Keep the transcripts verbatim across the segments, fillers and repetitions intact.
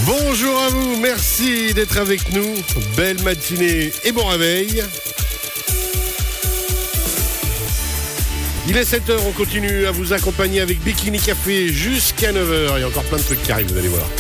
Bonjour à vous, merci d'être avec nous. Belle matinée et bon réveil. Il est sept heures, on continue à vous accompagner avec Bikini Café jusqu'à neuf heures. Il y a encore plein de trucs qui arrivent, vous allez voir.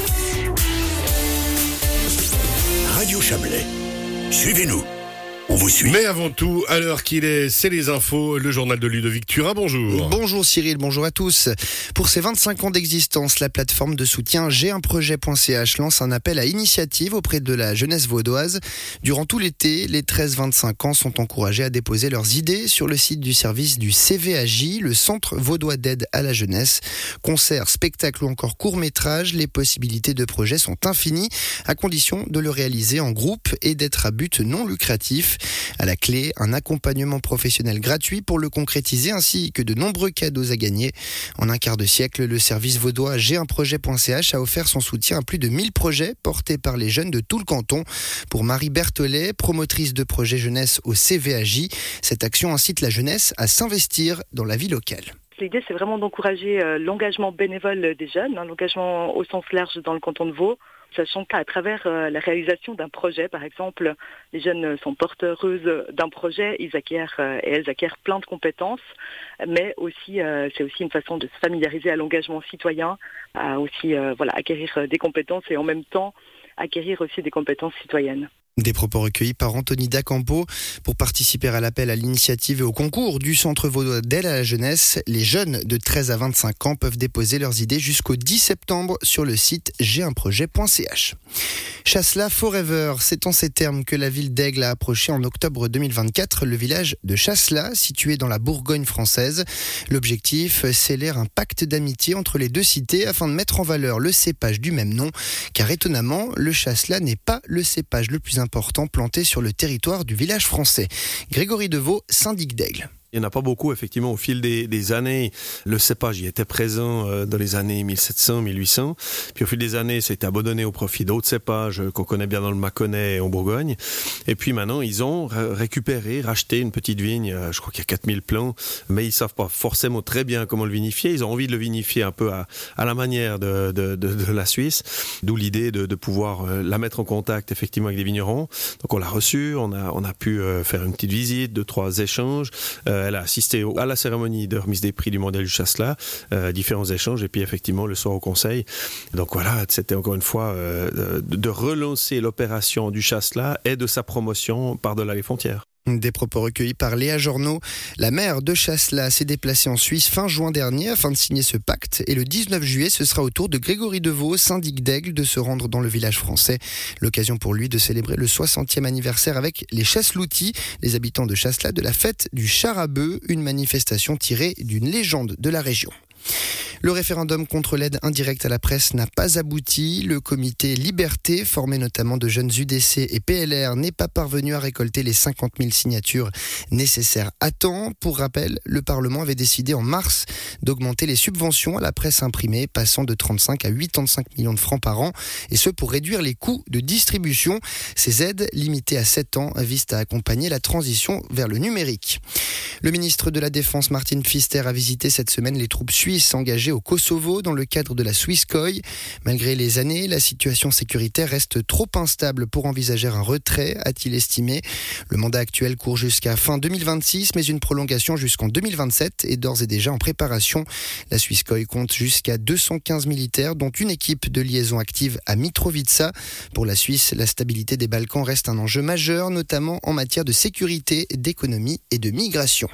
Radio Chablais, suivez-nous. On vous suit. Mais avant tout, à l'heure qu'il est, c'est les infos, le journal de Ludovic Turin, bonjour. Bonjour Cyril, bonjour à tous. Pour ses vingt-cinq ans d'existence, la plateforme de soutien j'ai un projet point c h lance un appel à initiative auprès de la jeunesse vaudoise. Durant tout l'été, les treize vingt-cinq ans sont encouragés à déposer leurs idées sur le site du service du C V A J, le Centre Vaudois d'aide à la jeunesse. Concerts, spectacles ou encore courts-métrages, les possibilités de projet sont infinies, à condition de le réaliser en groupe et d'être à but non lucratif. À la clé, un accompagnement professionnel gratuit pour le concrétiser ainsi que de nombreux cadeaux à gagner. En un quart de siècle, le service vaudois j'ai un projet point c h a offert son soutien à plus de mille projets portés par les jeunes de tout le canton. Pour Marie Berthollet, promotrice de projets jeunesse au C V A J, cette action incite la jeunesse à s'investir dans la vie locale. L'idée, c'est vraiment d'encourager l'engagement bénévole des jeunes, hein, l'engagement au sens large dans le canton de Vaud, sachant qu'à travers la réalisation d'un projet, par exemple, les jeunes sont porteuses d'un projet, ils acquièrent et elles acquièrent plein de compétences, mais aussi c'est aussi une façon de se familiariser à l'engagement citoyen, à aussi voilà acquérir des compétences et en même temps acquérir aussi des compétences citoyennes. Des propos recueillis par Anthony Dacampo. Pour participer à l'appel à l'initiative et au concours du Centre Vaudois d'aide à la jeunesse, les jeunes de treize à vingt-cinq ans peuvent déposer leurs idées jusqu'au dix septembre sur le site j'ai un projet point c h. Chasselas Forever, c'est en ces termes que la ville d'Aigle a approché en octobre deux mille vingt-quatre le village de Chasselas, situé dans la Bourgogne française. L'objectif, sceller un pacte d'amitié entre les deux cités afin de mettre en valeur le cépage du même nom, car étonnamment, le Chasselas n'est pas le cépage le plus important planté sur le territoire du village français. Grégory Deveau, syndic d'Aigle. Il n'y en a pas beaucoup, effectivement, au fil des, des années. Le cépage y était présent euh, dans les années mille sept cents, mille huit cents. Puis au fil des années, ça a été abandonné au profit d'autres cépages euh, qu'on connaît bien dans le Mâconnais et en Bourgogne. Et puis maintenant, ils ont r- récupéré, racheté une petite vigne, euh, je crois qu'il y a quatre mille plants, mais ils ne savent pas forcément très bien comment le vinifier. Ils ont envie de le vinifier un peu à, à la manière de, de, de, de la Suisse, d'où l'idée de, de pouvoir euh, la mettre en contact, effectivement, avec des vignerons. Donc on l'a reçue, on a, on a pu euh, faire une petite visite, deux, trois échanges. Euh, Elle a assisté à la cérémonie de remise des prix du Mondial du Chasselas, euh, différents échanges, et puis effectivement le soir au conseil. Donc voilà, c'était encore une fois euh, de relancer l'opération du Chasselas et de sa promotion par-delà les frontières. Des propos recueillis par Léa Journeau. La maire de Chasselas s'est déplacée en Suisse fin juin dernier afin de signer ce pacte. Et le dix-neuf juillet, ce sera au tour de Grégory Deveau, syndic d'Aigle, de se rendre dans le village français. L'occasion pour lui de célébrer le soixantième anniversaire avec les Chasseloutis, les habitants de Chasselas, de la fête du char à bœuf, une manifestation tirée d'une légende de la région. Le référendum contre l'aide indirecte à la presse n'a pas abouti. Le comité Liberté, formé notamment de jeunes U D C et P L R, n'est pas parvenu à récolter les cinquante mille signatures nécessaires à temps. Pour rappel, le Parlement avait décidé en mars d'augmenter les subventions à la presse imprimée, passant de trente-cinq à quatre-vingt-cinq millions de francs par an, et ce pour réduire les coûts de distribution. Ces aides, limitées à sept ans, visent à accompagner la transition vers le numérique. Le ministre de la Défense, Martin Pfister, a visité cette semaine les troupes suisses engagées au Kosovo dans le cadre de la Swisscoi. Malgré les années, la situation sécuritaire reste trop instable pour envisager un retrait, a-t-il estimé. Le mandat actuel court jusqu'à fin deux mille vingt-six, mais une prolongation jusqu'en deux mille vingt-sept est d'ores et déjà en préparation. La Swisscoi compte jusqu'à deux cent quinze militaires, dont une équipe de liaison active à Mitrovica. Pour la Suisse, la stabilité des Balkans reste un enjeu majeur, notamment en matière de sécurité, d'économie et de migration.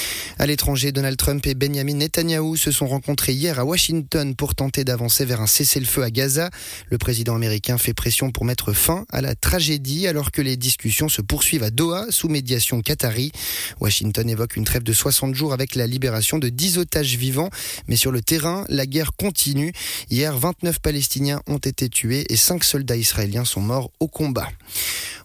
À l'étranger, Donald Trump et Benjamin Netanyahou se sont rencontrés hier à Washington pour tenter d'avancer vers un cessez-le-feu à Gaza. Le président américain fait pression pour mettre fin à la tragédie alors que les discussions se poursuivent à Doha sous médiation qatari. Washington évoque une trêve de soixante jours avec la libération de dix otages vivants, mais sur le terrain, la guerre continue. Hier, vingt-neuf Palestiniens ont été tués et cinq soldats israéliens sont morts au combat.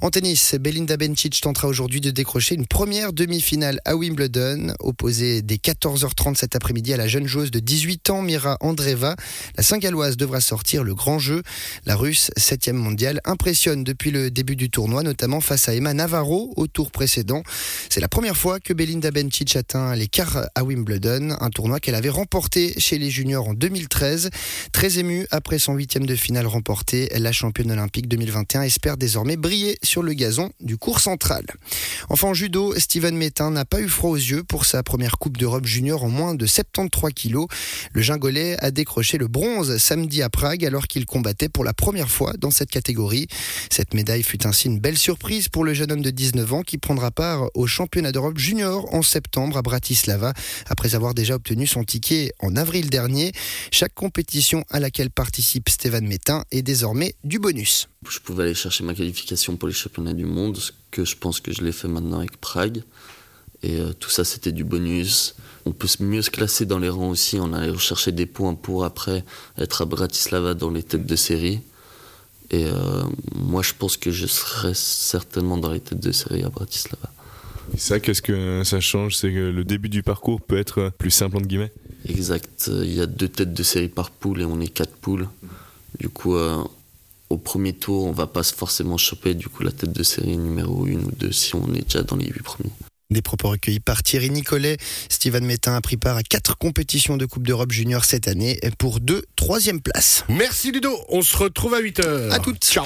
En tennis, Belinda Bencic tentera aujourd'hui de décrocher une première demi-finale à Wimbledon, opposée dès quatorze heures trente cet après-midi à la jeune joueuse de dix-huit ans, Mira Andreeva. La Saint-Galloise devra sortir le grand jeu. La Russe, septième mondiale, impressionne depuis le début du tournoi, notamment face à Emma Navarro au tour précédent. C'est la première fois que Belinda Bencic atteint les quarts à Wimbledon, un tournoi qu'elle avait remporté chez les juniors en deux mille treize. Très émue après son huitième de finale remporté, la championne olympique deux mille vingt et un espère désormais briller sur le gazon du court central. Enfin en judo, Steven Métain n'a pas eu froid aux yeux pour sa première Coupe d'Europe junior en moins de soixante-treize kilos. Le Gingolais a décroché le bronze samedi à Prague alors qu'il combattait pour la première fois dans cette catégorie. Cette médaille fut ainsi une belle surprise pour le jeune homme de dix-neuf ans qui prendra part au championnat d'Europe junior en septembre à Bratislava après avoir déjà obtenu son ticket en avril dernier. Chaque compétition à laquelle participe Steven Métain est désormais du bonus. Je pouvais aller chercher ma qualification pour les championnats du monde, ce que je pense que je l'ai fait maintenant avec Prague. Et euh, tout ça, c'était du bonus. On peut mieux se classer dans les rangs aussi. On allait rechercher des points pour après être à Bratislava dans les têtes de série. Et euh, moi, je pense que je serai certainement dans les têtes de série à Bratislava. Et ça, qu'est-ce que ça change? C'est que le début du parcours peut être plus simple, entre guillemets? Exact. Il y a deux têtes de série par poule et on est quatre poules. Du coup, euh, au premier tour, on va pas forcément choper du coup la tête de série numéro une ou deux si on est déjà dans les huit premiers. Des propos recueillis par Thierry Nicolet. Steven Métain a pris part à quatre compétitions de Coupe d'Europe junior cette année pour deux troisième places. Merci Ludo, on se retrouve à huit heures. À toutes. Ciao.